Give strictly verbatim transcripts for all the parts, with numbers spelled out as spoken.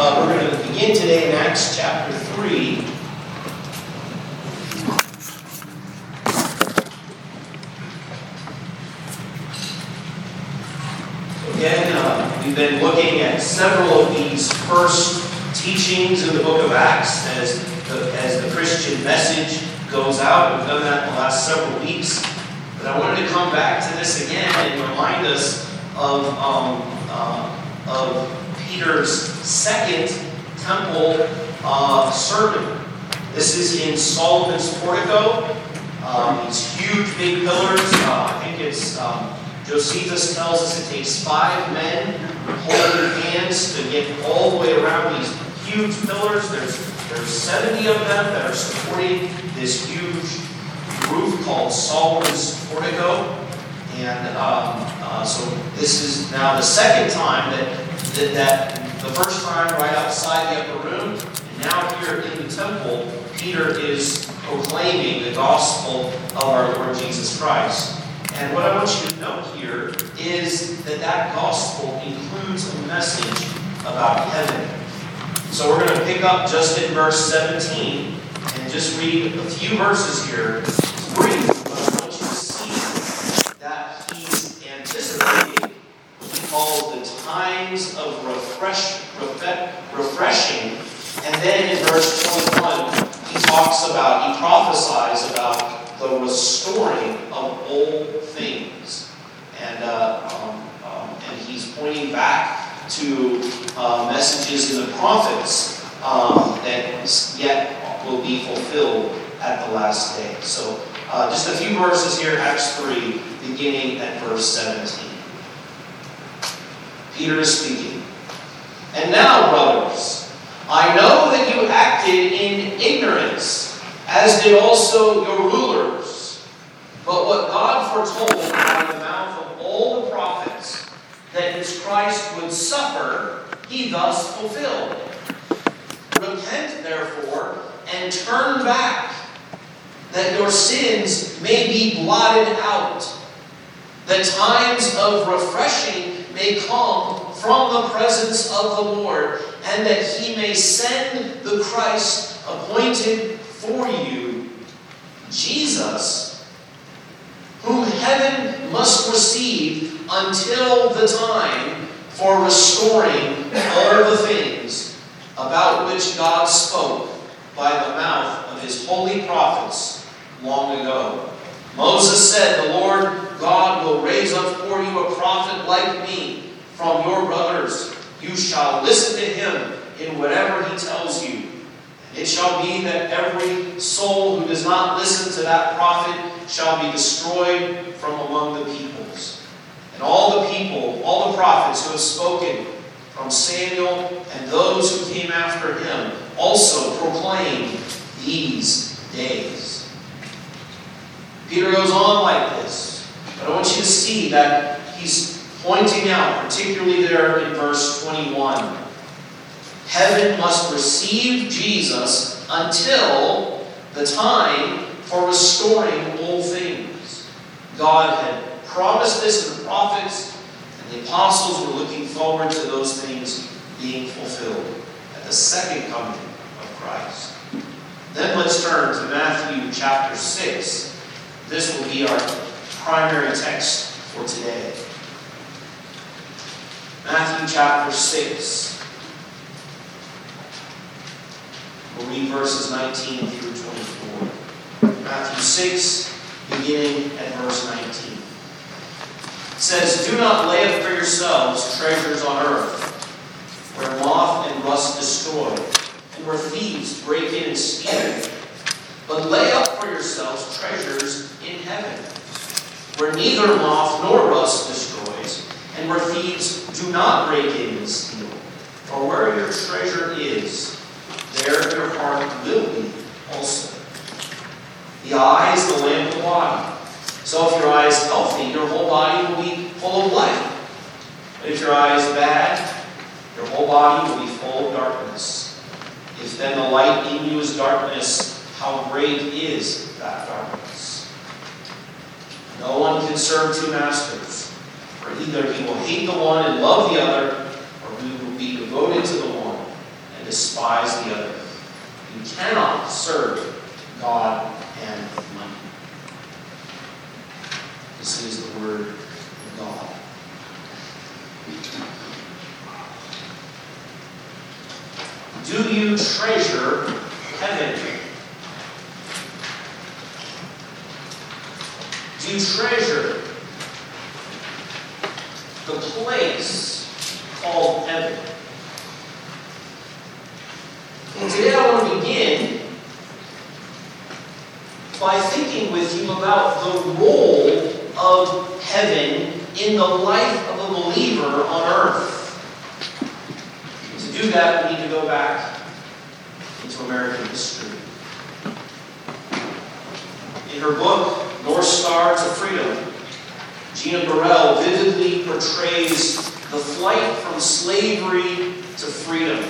Uh, we're going to begin today in Acts chapter three. Again, uh, we've been looking at several of these first teachings in the book of Acts as the, as the Christian message goes out. We've done that in the last several weeks. But I wanted to come back to this again and remind us of, um, uh, of Peter's second temple uh, sermon. This is in Solomon's portico. Um, these huge big pillars. Uh, I think it's um, Josephus tells us it takes five men holding hands to get all the way around these huge pillars. There's there's seventy of them that are supporting this huge roof called Solomon's portico. And um, uh, so this is now the second time that, that, that the first time right outside the upper room, and now here in the temple, Peter is proclaiming the gospel of our Lord Jesus Christ. And what I want you to note here is that that gospel includes a message about heaven. So we're going to pick up just in verse seventeen and just read a few verses here. It's brief, but I want you to see that he's anticipating what he calls the times of refresh, refreshing. And then in verse twenty-one, he talks about, he prophesies about the restoring of old things. And, uh, um, um, and he's pointing back to uh, messages in the prophets um, that yet will be fulfilled at the last day. So uh, just a few verses here, Acts three, beginning at verse seventeen. Peter is speaking. And now, brothers, I know that you acted in ignorance, as did also your rulers. But what God foretold by the mouth of all the prophets, that his Christ would suffer, he thus fulfilled. Repent, therefore, and turn back, that your sins may be blotted out, that times of refreshing may come from the presence of the Lord, and that he may send the Christ appointed for you, Jesus, whom heaven must receive until the time for restoring all the things about which God spoke by the mouth of his holy prophets long ago. Moses said, the Lord God will raise up for you a prophet like me from your brothers. You shall listen to him in whatever he tells you. And it shall be that every soul who does not listen to that prophet shall be destroyed from among the peoples. And all the people, all the prophets who have spoken from Samuel and those who came after him also proclaim these days. Peter goes on like this, but I want you to see that he's pointing out, particularly there in verse twenty-one, heaven must receive Jesus until the time for restoring all things. God had promised this to the prophets, and the apostles were looking forward to those things being fulfilled at the second coming of Christ. Then let's turn to Matthew chapter six. This will be our primary text for today. Matthew chapter six. We'll read verses nineteen through twenty-four. Matthew six, beginning at verse nineteen. It says, do not lay up for yourselves treasures on earth, where moth and rust destroy, and where thieves break in and steal. But lay up for yourselves treasures in heaven, where neither moth nor rust destroys, and where thieves do not break in and steal. For where your treasure is, there your heart will be also. The eye is the lamp of the body. So if your eye is healthy, your whole body will be full of light. But if your eye is bad, your whole body will be full of darkness. If then the light in you is darkness, how great is that darkness? No one can serve two masters, for either he will hate the one and love the other, or he will be devoted to the one despise the other. You cannot serve God and money. This is the word of God. Do you treasure heaven? Do you treasure the place called heaven? And today I want to begin by thinking with you about the role of heaven in the life of a believer on earth. To do that, we need to go back into American history. In her book, North Star to Freedom, Gina Burrell vividly portrays the flight from slavery to freedom.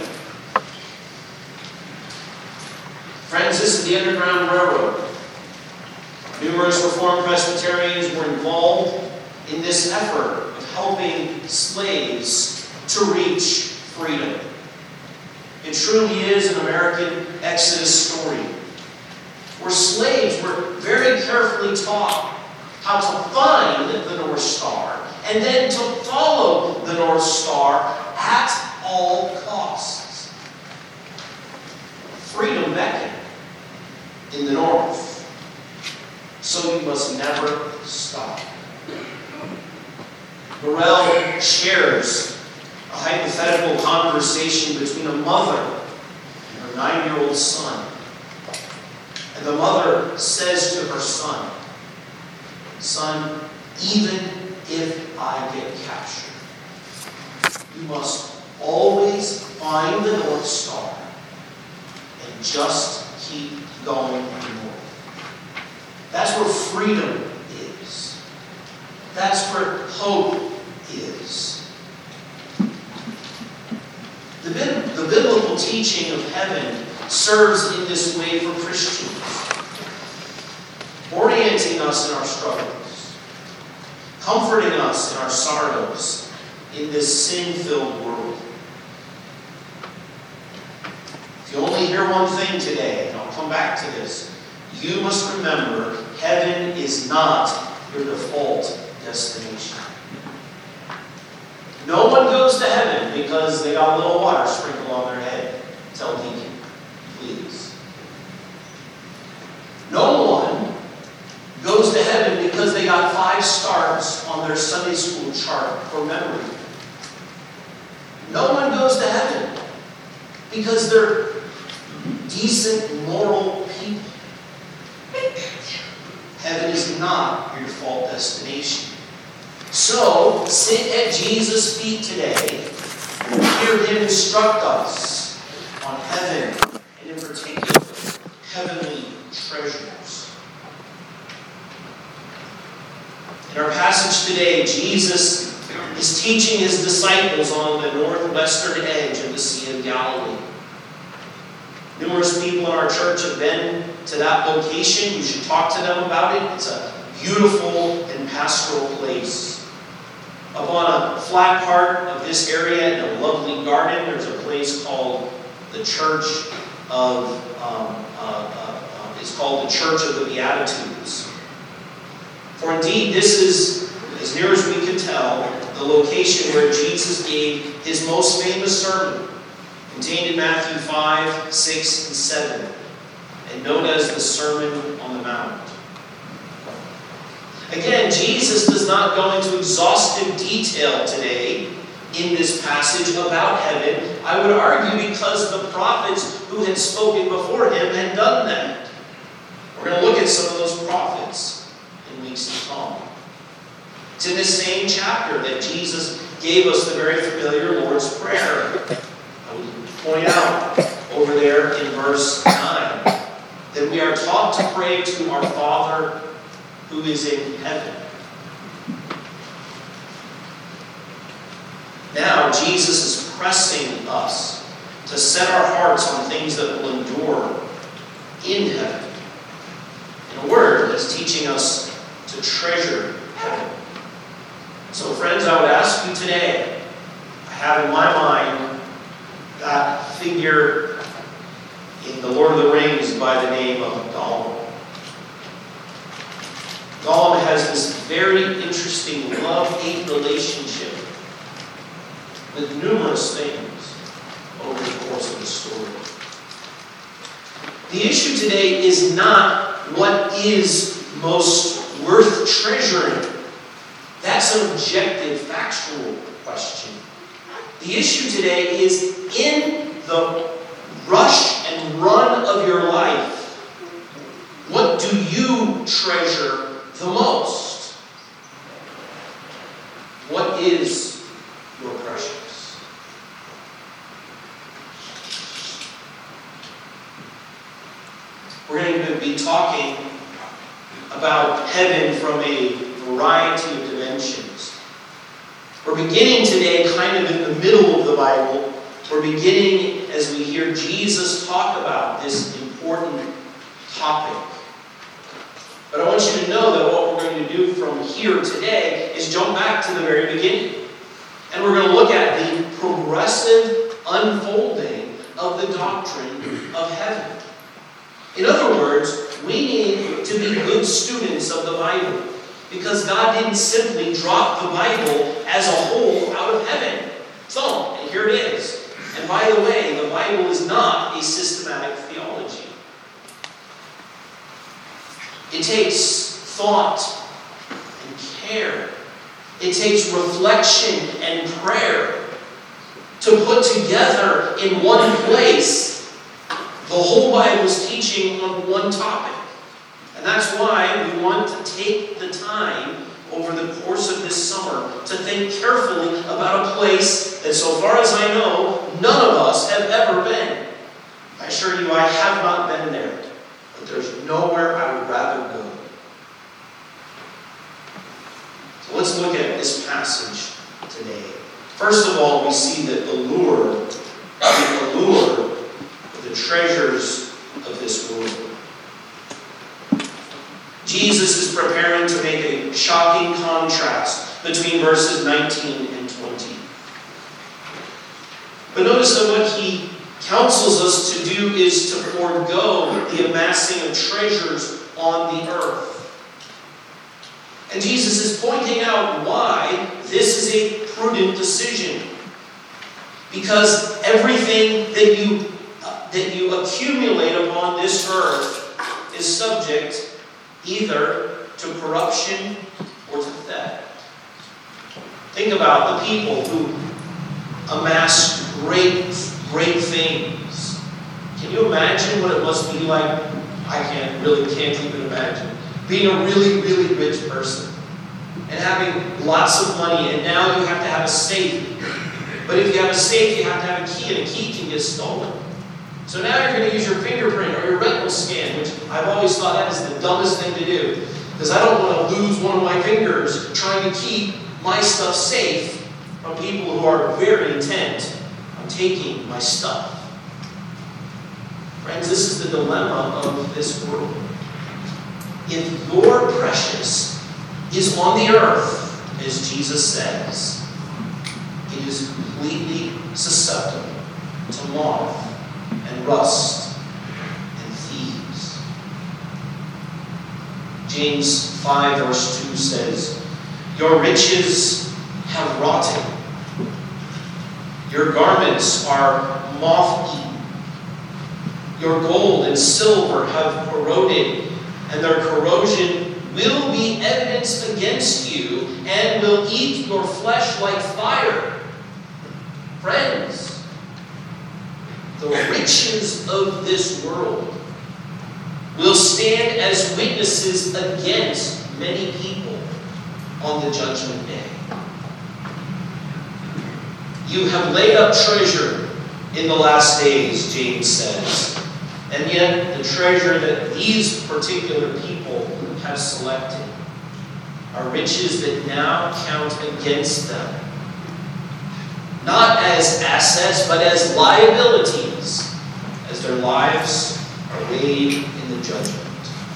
Friends, this is the Underground Railroad. Numerous Reformed Presbyterians were involved in this effort of helping slaves to reach freedom. It truly is an American Exodus story, where slaves were very carefully taught how to find the North Star and then to follow the North Star at all costs. Freedom beckoned in the North, so you must never stop. Burrell shares a hypothetical conversation between a mother and her nine-year-old son. And the mother says to her son, "Son, even if I get captured, you must always find the North Star and just keep going north." That's where freedom is. That's where hope is. The, the biblical teaching of heaven serves in this way for Christians, orienting us in our struggles, comforting us in our sorrows in this sin-filled world. If you only hear one thing today, and I'll come back to this, you must remember heaven is not your default destination. No one goes to heaven because they got a little water sprinkled on their head. Tell Deacon, please. No one goes to heaven because they got five stars on their Sunday school chart for memory. No one goes to heaven because they're decent, moral people. Heaven is not your default destination. So, sit at Jesus' feet today and hear Him instruct us on heaven, and in particular, heavenly treasures. In our passage today, Jesus is teaching His disciples on the northwestern edge of the Sea of Galilee. Numerous people in our church have been to that location. You should talk to them about it. It's a beautiful and pastoral place. Up on a flat part of this area in a lovely garden, there's a place called the Church of, um, uh, uh, uh, it's called the Church of the Beatitudes. For indeed, this is, as near as we can tell, the location where Jesus gave His most famous sermon, contained in Matthew five, six, and seven, and known as the Sermon on the Mount. Again, Jesus does not go into exhaustive detail today in this passage about heaven. I would argue because the prophets who had spoken before Him had done that. We're going to look at some of those prophets in weeks to come. It's in this same chapter that Jesus gave us the very familiar Lord's Prayer. I would point out over there in verse nine that we are taught to pray to our Father who is in heaven. Now, Jesus is pressing us to set our hearts on things that will endure in heaven. In a word, He's teaching us to treasure heaven. So, friends, I would ask you today, I have in my mind that figure in The Lord of the Rings by the name of Gollum. Gollum has this very interesting love-hate relationship with numerous things over the course of the story. The issue today is not what is most worth treasuring. That's an objective, factual question. The issue today is in the rush and run of your life, what do you treasure the most? What is your precious? We're going to be talking about heaven from a variety of dimensions. We're beginning today kind of in the middle of the Bible. We're beginning as we hear Jesus talk about this important topic. But I want you to know that what we're going to do from here today is jump back to the very beginning. And we're going to look at the progressive unfolding of the doctrine of heaven. In other words, we need to be good students of the Bible, because God didn't simply drop the Bible as a whole out of heaven. So, and here it is. And by the way, the Bible is not a systematic theology. It takes thought and care. It takes reflection and prayer to put together in one place the whole Bible's teaching on one topic. And that's why we want to take the time over the course of this summer to think carefully about a place that, so far as I know, none of us have ever been. I assure you, I have not been there. But there's nowhere I would rather go. So let's look at this passage today. First of all, we see the allure, the allure of the treasures of this world. Jesus is preparing to make a shocking contrast between verses nineteen and twenty. But notice that what he counsels us to do is to forego the amassing of treasures on the earth. And Jesus is pointing out why this is a prudent decision. Because everything that you, uh, that you accumulate upon this earth is subject either to corruption or to theft. Think about the people who amass great, great things. Can you imagine what it must be like? I can't, really can't even imagine. Being a really, really rich person and having lots of money, and now you have to have a safe. But if you have a safe, you have to have a key, and a key can get stolen. So now you're going to use your fingerprint or your retinal scan, which I've always thought that is the dumbest thing to do. Because I don't want to lose one of my fingers trying to keep my stuff safe from people who are very intent on taking my stuff. Friends, this is the dilemma of this world. If your precious is on the earth, as Jesus says, it is completely susceptible to moth and rust and thieves. James five verse two says, "Your riches have rotted. Your garments are moth-eaten. Your gold and silver have corroded, and their corrosion will be evidenced against you and will eat your flesh like fire." Friends, the riches of this world will stand as witnesses against many people on the judgment day. You have laid up treasure in the last days, James says, and yet the treasure that these particular people have selected are riches that now count against them. Not as assets, but as liabilities, as their lives are weighed in the judgment.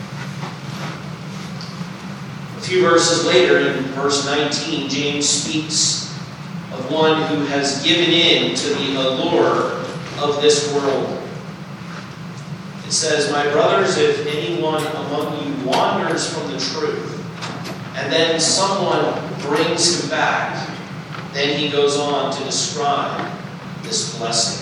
A few verses later, in verse nineteen, James speaks of one who has given in to the allure of this world. It says, "My brothers, if anyone among you wanders from the truth, and then someone brings him back," then he goes on to describe this blessing.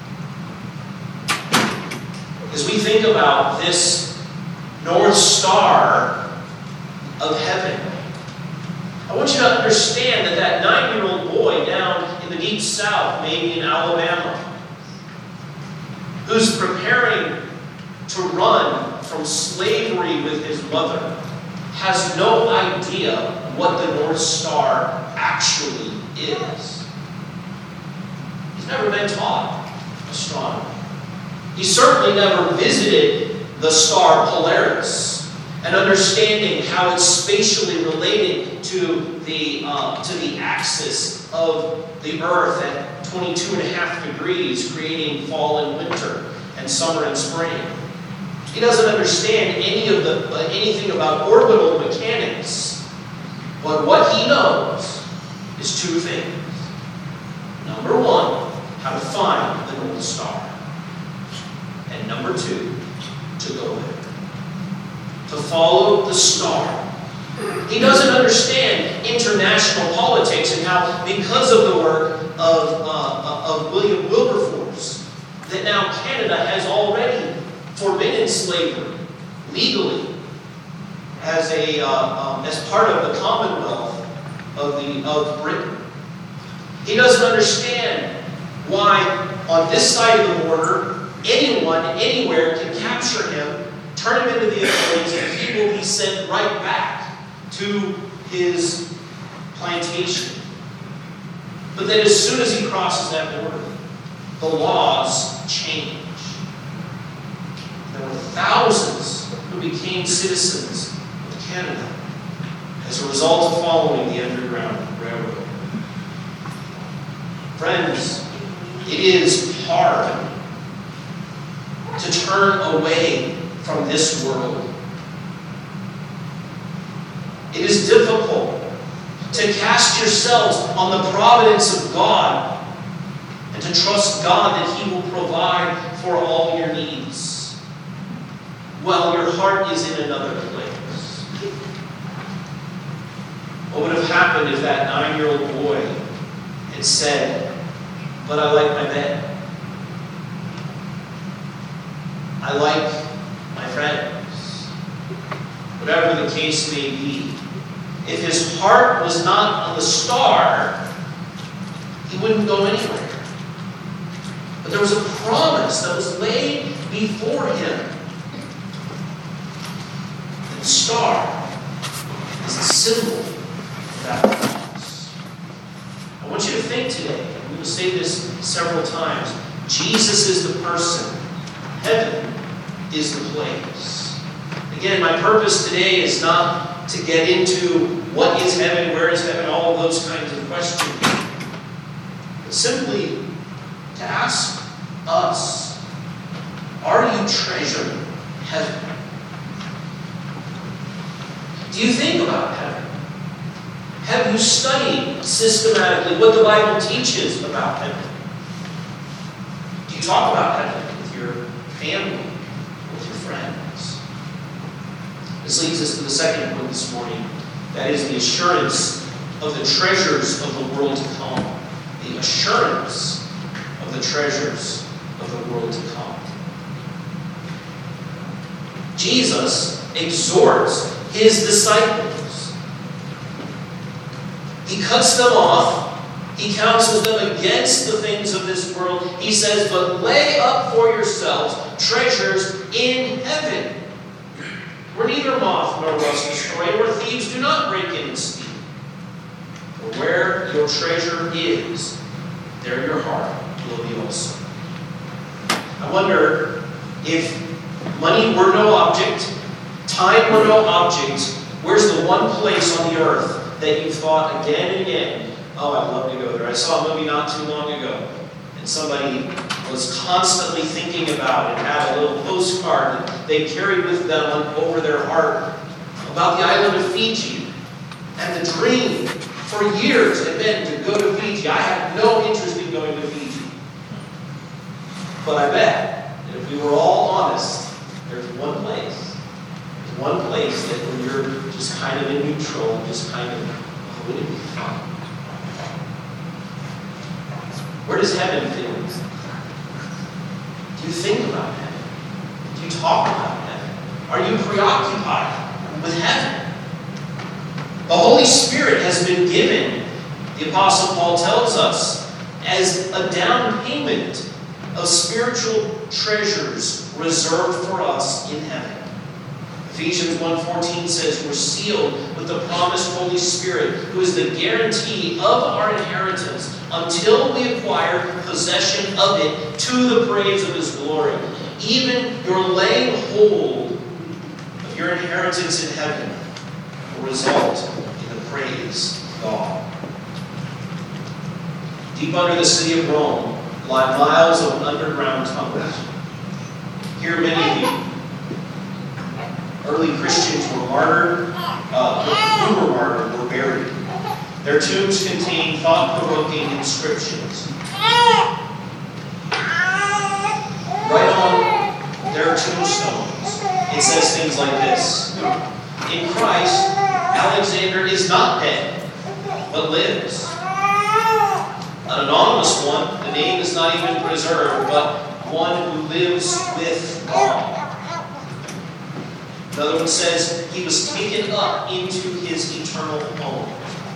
As we think about this North Star of heaven, I want you to understand that that nine-year-old boy down in the deep south, maybe in Alabama, who's preparing to run from slavery with his mother, has no idea what the North Star actually is. He's never been taught astronomy. He certainly never visited the star Polaris and understanding how it's spatially related to the, uh, to the axis of the Earth at twenty-two and a half degrees, creating fall and winter and summer and spring. He doesn't understand any of the uh, anything about orbital mechanics. But what he knows is two things. Number one, how to find the North Star. And number two, to go there. To follow the star. He doesn't understand international politics and how, because of the work of, uh, of William Wilberforce, that now Canada has already forbidden slavery legally as a uh, um, as part of the Commonwealth of the of Britain. He doesn't understand why on this side of the border anyone anywhere can capture him, turn him into the authorities, and he will be sent right back to his plantation. But then as soon as he crosses that border, the laws change. There were thousands who became citizens of Canada as a result of following the Underground Railroad. Friends, it is hard to turn away from this world. It is difficult to cast yourselves on the providence of God and to trust God that He will provide for all your needs, while your heart is in another place. What would have happened if that nine-year-old boy had said, "But I like my bed. I like my friends." Whatever the case may be, if his heart was not on the star, he wouldn't go anywhere. But there was a promise that was laid before him. The star is a symbol of that promise. I want you to think today, and we will say this several times, Jesus is the person. Heaven is the place. Again, my purpose today is not to get into what is heaven, where is heaven, all of those kinds of questions, but simply to ask us, are you treasuring heaven? Do you think about heaven? Have you studied systematically what the Bible teaches about heaven? Do you talk about heaven with your family, with your friends? This leads us to the second point this morning. That is the assurance of the treasures of the world to come. The assurance of the treasures of the world to come. Jesus exhorts His disciples. He cuts them off. He counsels them against the things of this world. He says, "But lay up for yourselves treasures in heaven, where neither moth nor rust destroy, where thieves do not break in and steal. For where your treasure is, there your heart will be also." I wonder if money were no object, time were no object, where's the one place on the earth that you've thought again and again, "Oh, I'd love to go there." I saw a movie not too long ago, and somebody was constantly thinking about it, had a little postcard that they carried with them over their heart about the island of Fiji. And the dream for years had been to go to Fiji. I had no interest in going to Fiji. But I bet that if we were all honest, there's one place. There's one place that when you're just kind of in neutral, just kind of, oh, wouldn't it be fun? Where does heaven fit in? Do you think about heaven? Do you talk about heaven? Are you preoccupied with heaven? The Holy Spirit has been given, the Apostle Paul tells us, as a down payment of spiritual treasures reserved for us in heaven. Ephesians one fourteen says, we're sealed with the promised Holy Spirit, who is the guarantee of our inheritance until we acquire possession of it to the praise of His glory. Even your laying hold of your inheritance in heaven will result in the praise of God. Deep under the city of Rome lie miles of underground tunnels. Here many of you early Christians were martyred, uh, who were martyred, were buried. Their tombs contain thought-provoking inscriptions. Right on their tombstones, it says things like this. In Christ, Alexander is not dead, but lives. An anonymous one, the name is not even preserved, but one who lives with God. Another one says, he was taken up into his eternal home.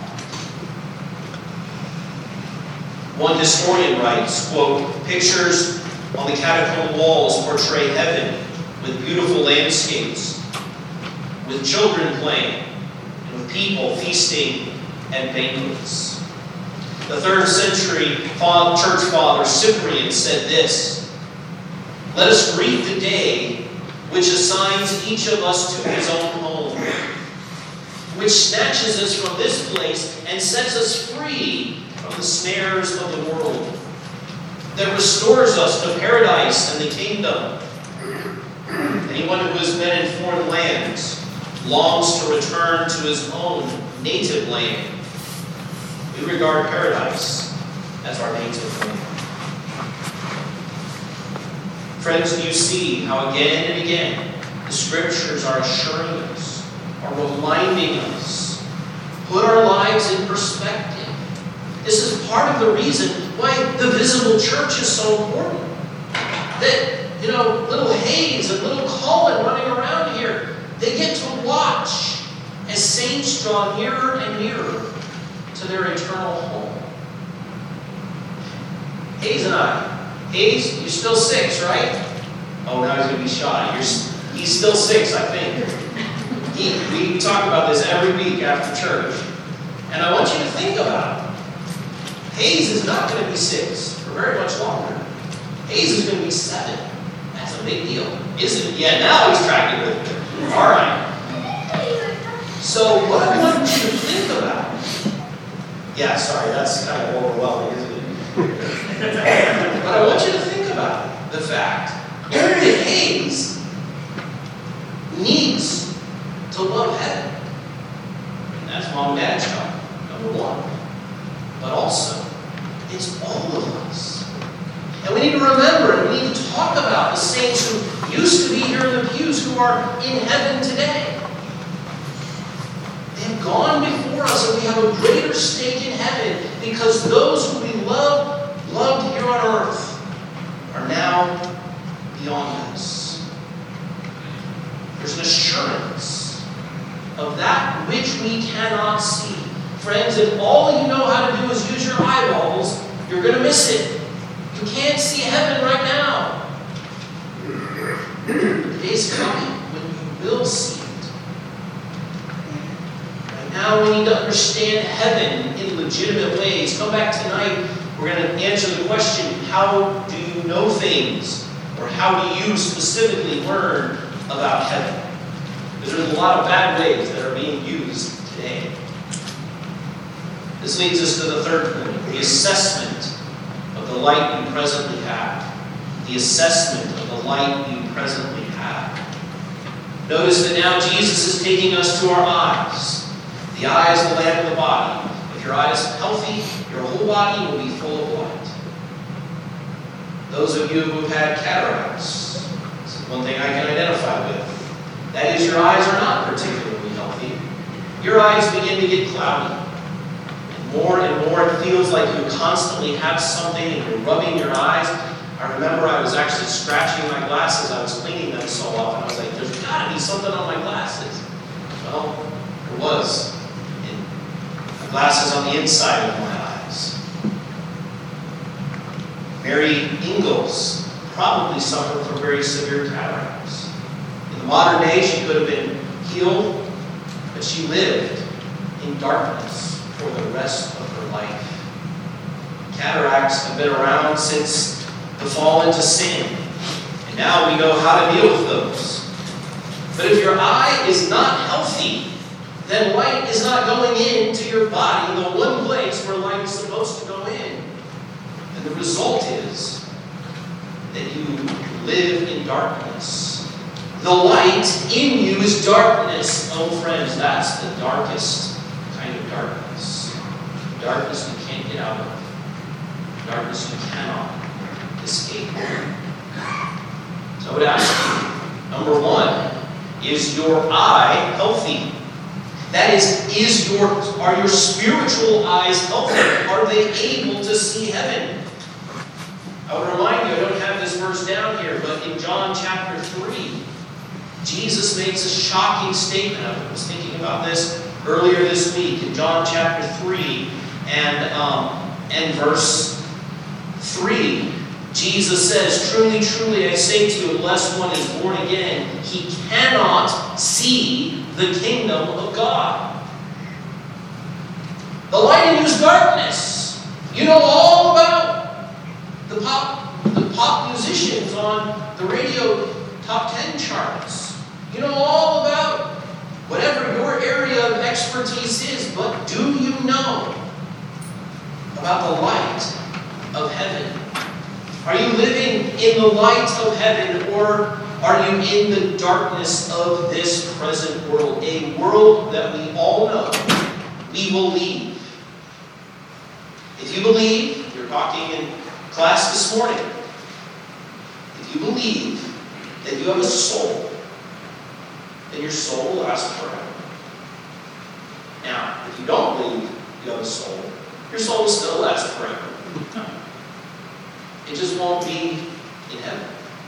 One historian writes, quote, pictures on the catacomb walls portray heaven with beautiful landscapes, with children playing, and with people feasting at banquets. The third century church father Cyprian said this, let us greet the day which assigns each of us to his own home, which snatches us from this place and sets us free from the snares of the world, that restores us to paradise and the kingdom. Anyone who has been in foreign lands longs to return to his own native land. We regard paradise as our native land. Friends, do you see how again and again the Scriptures are assuring us, are reminding us, put our lives in perspective. This is part of the reason why the visible church is so important. That, you know, little Hayes and little Colin running around here, they get to watch as saints draw nearer and nearer to their eternal home. Hayes and I, Hayes, you're still six, right? Oh, now he's going to be shy. You're, he's still six, I think. He, we talk about this every week after church. And I want you to think about it. Hayes is not going to be six for very much longer. Hayes is going to be seven. That's a big deal, isn't it? Yeah, now he's tracking with it. All right. So what I want you to think about, yeah, sorry, that's kind of overwhelming, isn't it? But I want you to think about the fact that Hayes needs to love heaven. And that's mom and dad's job, number one. But also, it's all of us. And we need to remember, and we need to talk about the saints who used to be here in the pews who are in heaven today. They have gone before us, and we have a greater stake in heaven because those who we love, loved here on earth are now beyond us. There's an assurance of that which we cannot see. Friends, if all you know how to do is use your eyeballs, you're going to miss it. You can't see heaven right now. The day's coming when you will see it. Right now we need to understand heaven in legitimate ways. Come back tonight. We're going to answer the question, how do you know things? Or how do you specifically learn about heaven? Because there's a lot of bad ways that are being used today. This leads us to the third point, the assessment of the light you presently have. The assessment of the light you presently have. Notice that now Jesus is taking us to our eyes. The eye is the lamp of the body. If your eye is healthy, your whole body will be full of light. Those of you who have had cataracts, this is one thing I can identify with. That is, your eyes are not particularly healthy. Your eyes begin to get cloudy. And more and more it feels like you constantly have something and you're rubbing your eyes. I remember I was actually scratching my glasses. I was cleaning them so often. I was like, there's got to be something on my glasses. Well, there was. And the glasses on the inside of my eyes. Mary Ingalls probably suffered from very severe cataracts. In the modern day, she could have been healed, but she lived in darkness for the rest of her life. Cataracts have been around since the fall into sin, and now we know how to deal with those. But if your eye is not healthy, then light is not going into your body, the one place where light is supposed to go in. And the result is that you live in darkness. The light in you is darkness. Oh, friends, that's the darkest kind of darkness. Darkness you can't get out of. Darkness you cannot escape. So I would ask you, number one, is your eye healthy? That is, is your are your spiritual eyes healthy? Are they able to see heaven? I would remind you, I don't have this verse down here, but in John chapter three, Jesus makes a shocking statement. I was thinking about this earlier this week in John chapter three and, um, and verse three. Jesus says, truly, truly, I say to you, unless one is born again, he cannot see the kingdom of God. The light in you is darkness. You know all about the pop, the pop musicians on the radio top ten charts. You know all about whatever your area of expertise is, but do you know about the light of heaven? Are you living in the light of heaven, or are you in the darkness of this present world? A world that we all know we will leave. If you believe, you're talking in class this morning, if you believe that you have a soul, then your soul will last forever. Now, if you don't believe you have a soul, your soul will still last forever. It just won't be in heaven.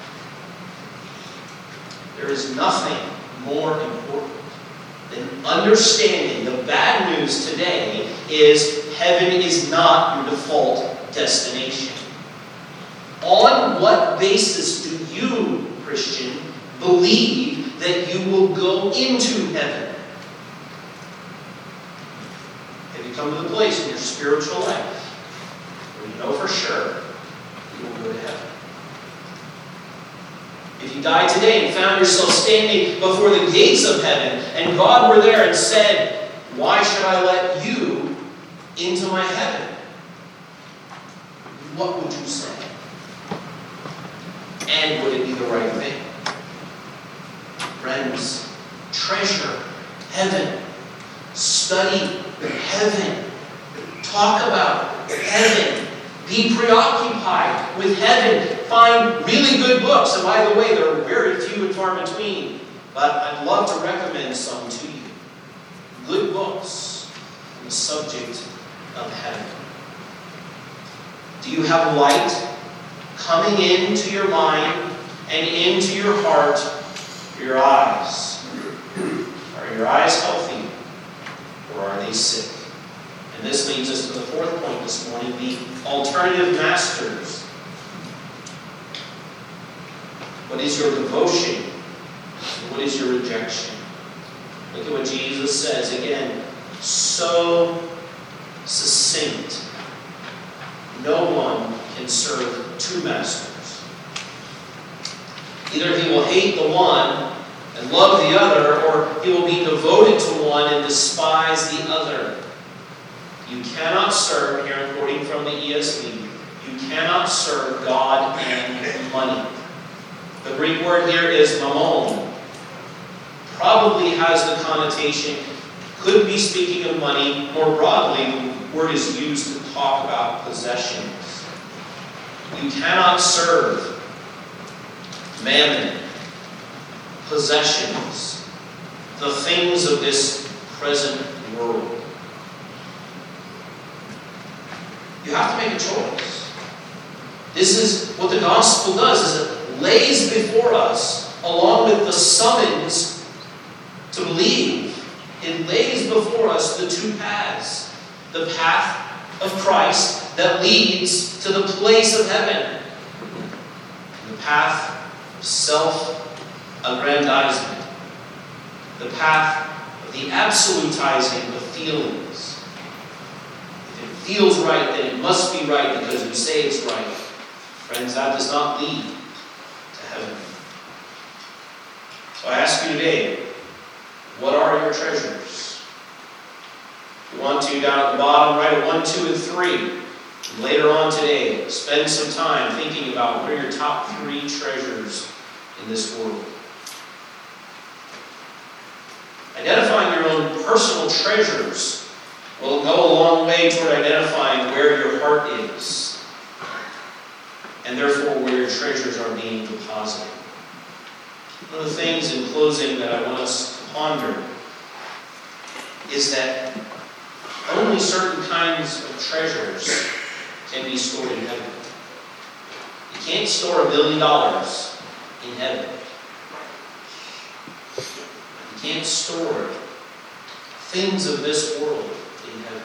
There is nothing more important than understanding the bad news today is heaven is not your default destination. On what basis do you, Christian, believe that you will go into heaven? Have you come to the place in your spiritual life where you know for sure you will go to heaven? If you died today and found yourself standing before the gates of heaven and God were there and said, why should I let you into my heaven? What would you say? And would it be the right thing? Friends, treasure heaven. Study heaven. Talk about heaven. Be preoccupied with heaven. Find really good books. And by the way, there are very few and far between. But I'd love to recommend some to you. Good books on the subject of heaven. Do you have light coming into your mind and into your heart or your eyes? Are your eyes healthy or are they sick? And this leads us to the fourth point this morning, the alternative masters. What is your devotion? And what is your rejection? Look at what Jesus says again, so succinct. No one can serve two masters. Either he will hate the one and love the other, or he will be devoted to one and despise the other. You cannot serve, here I'm quoting from the E S V, you cannot serve God and money. The Greek word here is mammon. Probably has the connotation, could be speaking of money. More broadly, the word is used to talk about possessions. You cannot serve mammon, possessions, the things of this present world. You have to make a choice. This is what the gospel does, is it lays before us, along with the summons to believe, it lays before us the two paths. The path of Christ that leads to the place of heaven. The path of self-aggrandizement. The path of the absolutizing of feelings. If it feels right, then it must be right because we say it's right. Friends, that does not lead to heaven. So I ask you today, what are your treasures? If you want to, down at the bottom, write a one, two, and three. And later on today, spend some time thinking about what are your top three treasures in this world. Identifying your own personal treasures will go a long way toward identifying where your heart is, and therefore where your treasures are being deposited. One of the things in closing that I want us to ponder is that only certain kinds of treasures can be stored in heaven. You can't store a million dollars in heaven. You can't store things of this world in heaven.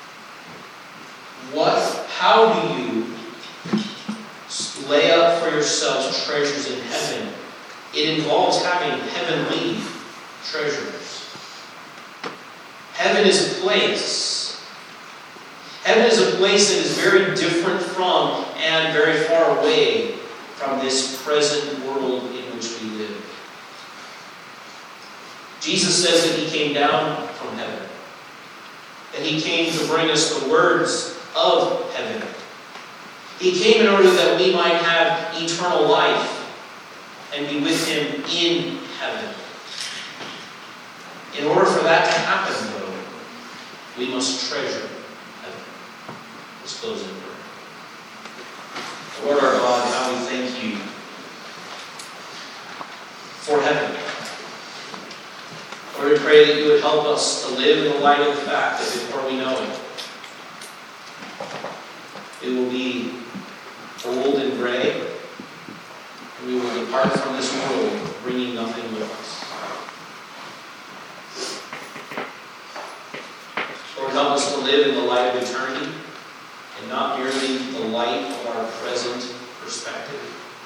What, how do you lay up for yourselves treasures in heaven? It involves having heavenly treasures. Heaven is a place. Heaven is a place that is very different from and very far away from this present world in which we live. Jesus says that He came down from heaven. That He came to bring us the words of heaven. He came in order that we might have eternal life and be with Him in heaven. In order for that to happen, though, we must treasure heaven. Let's close in prayer. Lord our God, how we thank You for heaven. Lord, we pray that You would help us to live in the light of the fact that before we know it, it will be old and gray, and we will depart from this world bringing nothing with us. Lord, help us to live in the light of eternity and not merely the light of our present perspective.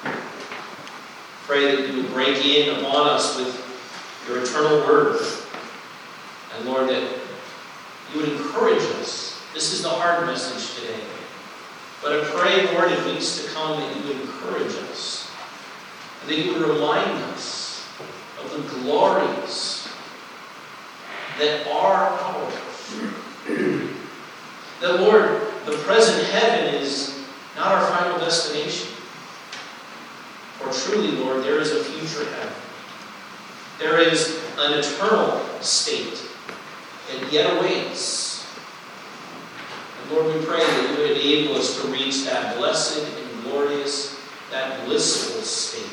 Pray that You would break in upon us with Your eternal word. And Lord, that You would encourage us. This is the hard message today. But I pray, Lord, in weeks to come that You would encourage us. And that You would remind us of the glories that are ours. That, Lord, the present heaven is not our final destination. For truly, Lord, there is a future heaven. There is an eternal state that yet awaits. And Lord, we pray that You would enable us to reach that blessed and glorious, that blissful state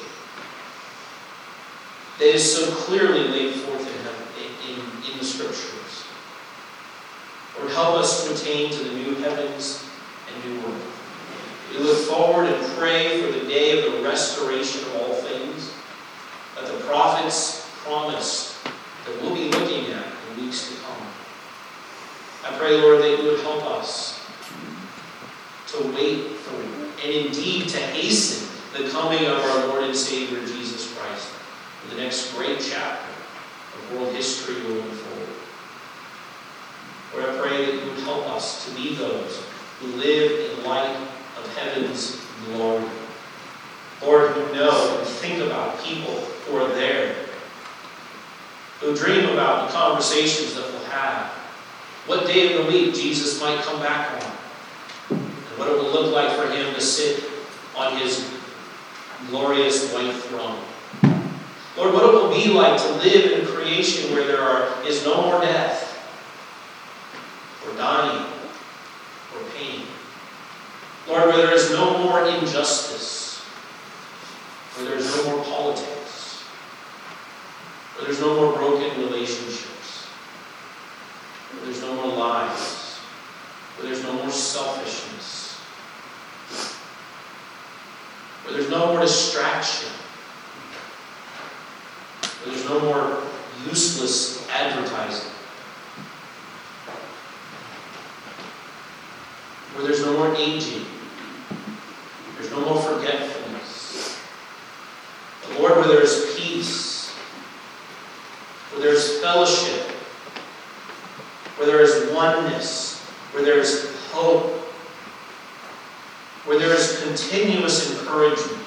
that is so clearly laid forth in, heaven, in, in the Scriptures. Lord, help us to attain to the new heavens and new earth. We look forward and pray for the day of the restoration of all things that the prophets promised that we'll be looking at in weeks to come. I pray, Lord, that You would help us to wait for and indeed to hasten the coming of our Lord and Savior Jesus Christ in the next great chapter of world history will unfold. Lord, I pray that You would help us to be those who live in light of heaven's glory. Lord, who know and think about people who are there, who dream about the conversations that we'll have, what day of the week Jesus might come back on, and what it will look like for Him to sit on His glorious white throne. Lord, what it will be like to live in a creation where there are, is no more death, or dying, or pain. Lord, where there is no more injustice, where there is no more politics, where there's no more broken relationships, where there's no more lies, where there's no more selfishness, where there's no more distraction, where there's no more useless advertising, where there's no more aging, there's no more forgetfulness. But Lord, where there is peace, where there is fellowship, where there is oneness, where there is hope, where there is continuous encouragement,